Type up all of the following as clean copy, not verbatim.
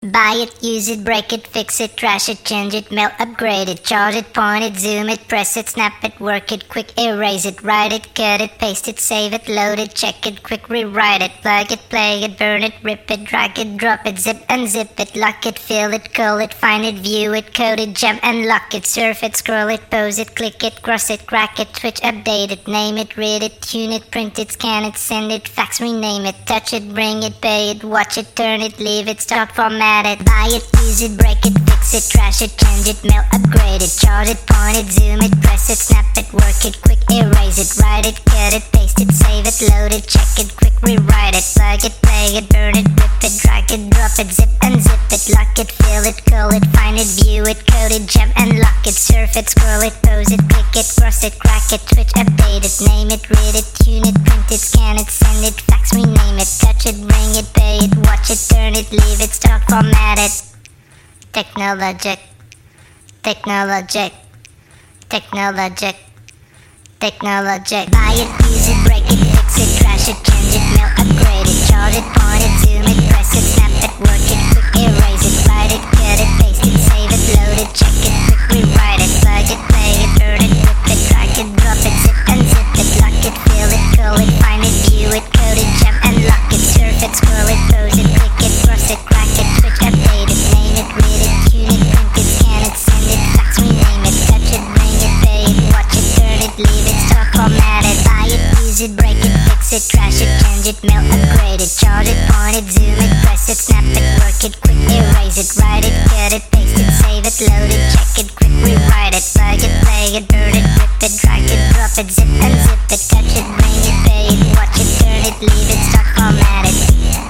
Buy it, use it, break it, fix it, trash it, change it, mail, upgrade it, charge it, point it, zoom it, press it, snap it, work it, quick erase it, write it, cut it, paste it, save it, load it, check it, quick rewrite it, plug it, play it, burn it, rip it, drag it, drop it, zip unzip it, lock it, fill it, call it, find it, view it, code it, jump and lock it, surf it, scroll it, pose it, click it, cross it, crack it, switch, update it, name it, read it, tune it, print it, scan it, send it, fax, rename it, touch it, bring it, pay it, watch it, turn it, leave it, start, format it, buy it, use it, break it, fix it, trash it, change it, mail, upgrade it, charge it, point it, zoom it, press it, snap it, work it, quick erase it, write it, cut it, paste it, save it, load it, check it, quick rewrite it, plug it, play it, burn it, rip it, drag it, drop it, zip unzip it, lock it, fill it, call it, find it, view it, code it, jump and lock it, surf it, scroll it, pose it, click it, cross it, crack it, switch, update it, name it, read it, tune it, print it, scan it, send it, fax, rename it, touch it, bring it, pay it, watch it, turn it, leave it, start, format it. Technologic, technologic, technologic, technologic. Buy it, use it, break it, fix it, trash it, change it, mail, upgrade it, charge it, point it, zoom it, press it, snap it, work it, quick erase it, write it, cut it, paste it, save it, load it, check it, quick rewrite it, plug it, play it, burn it, rip it, drag it, drop it, zip unzip it, lock it, fill it, call it, find it, view it, code it, jump and lock it, surf it, scroll it, pose it, click it, cross it, crack it, switch, update it, name it, read it, tune it, print it, scan it, send it, fax, rename it, touch it, bring it, pay it, watch it, turn it, leave it, start, format it, buy it, use it, break it, fix it, trash it, change it, mail, upgrade it, charge it, point it, zoom it, press it, snap it, work it, quick erase it, write it, cut it, paste it, save it, load it, check it, quick rewrite it, plug it, play it, burn it, rip it, drag it, drop it, zip unzip it, touch it, bring it, pay it, watch it, turn it, leave it, start, format it.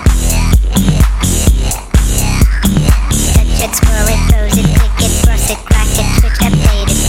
Touch it, scroll it, pose it, click it, cross it, crack it, switch, update it.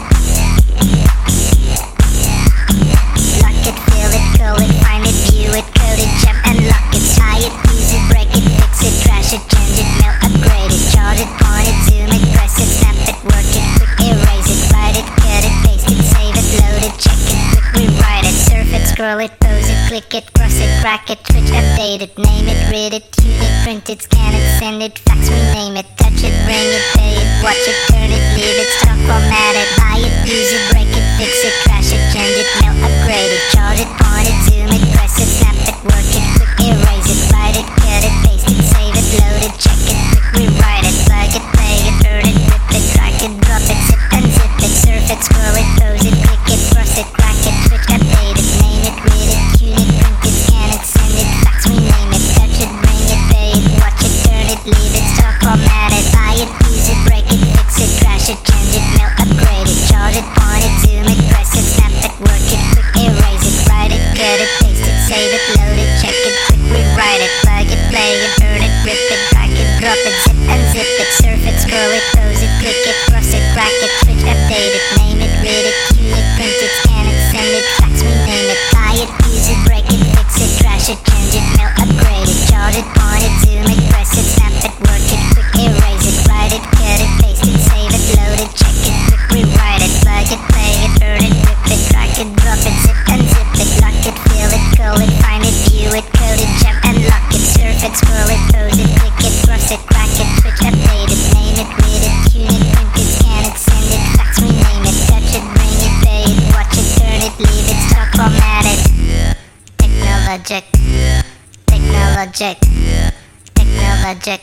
Lock it, fill it, call it, find it, view it, code it, jump and lock it, buy it, use it, break it, fix it, trash it, change it, mail, upgrade it, charge it, point it, zoom it, press it, snap it, work it, quick erase it, write it, cut it, paste it, save it, load it, check it, quick rewrite it, surf it, scroll it, pose it, click it, cross it, crack it, switch, update it, name it, read it, tune it, print it, scan it, send it, fax, rename it, touch it, bring it, pay it, watch it, turn it, leave it, start, format it, buy it, use it, break it, fix it, trash it, change it, mail, upgrade it, charge it, point it, zoom it, press it, snap it, work it, quick erase it, write it, cut it, paste it, save it, load it, check it, quick rewrite it, plug it, play it, burn it, rip it, drag it, drop it, zip unzip it, surf it, scroll it, pose it, click it, cross it, crack it, switch, update it, name it, read it, tune it, print it, scan it, send it, fax, rename it, touch it, bring it, pay it, watch it, turn it, leave it, start, format it, buy it, use it, break it, fix it, trash it, change it, mail, upgrade it, charge it, point it, zoom it, press it, snap it, work it, quick erase it, write it, cut it, paste it, save it, load it, check it, quick rewrite it, plug it, play it, burn it, rip it, drag it, drop it, zip unzip it, surf it, scroll it, pose it, click it, cross it, crack it, switch, update it, name it, read it, tune it, print it, scan it, send it, fax, rename it, buy it, use it, break it, fix it, trash it, change it, mail, upgrade it, charge it, point it, zoom it, press it, snap it, work it, quick erase it, write it, cut it, paste it, save it, load it, check it, quick rewrite it, plug it, play it, burn it, rip it, drag it, drop it, zip unzip it, lock it, fill it, call it, find it, view it, code it, jump and lock it, surf it, scroll it, pose it, click it, cross it, crack it, switch, update it, name it, read it, tune it, print it, scan it, send it, fax, rename it, touch it, bring it, pay it, watch it, turn it, leave it, start, format it. Technologic, technologic, technologic,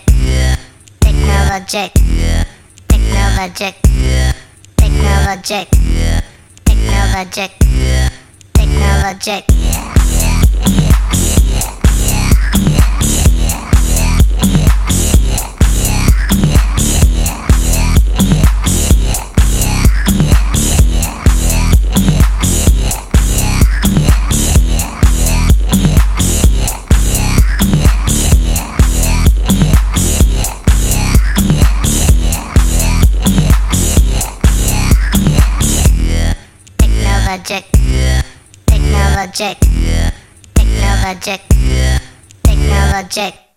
technologic, technologic, technologic, technologic, technologic. Technologic, technologic, technologic, technologic.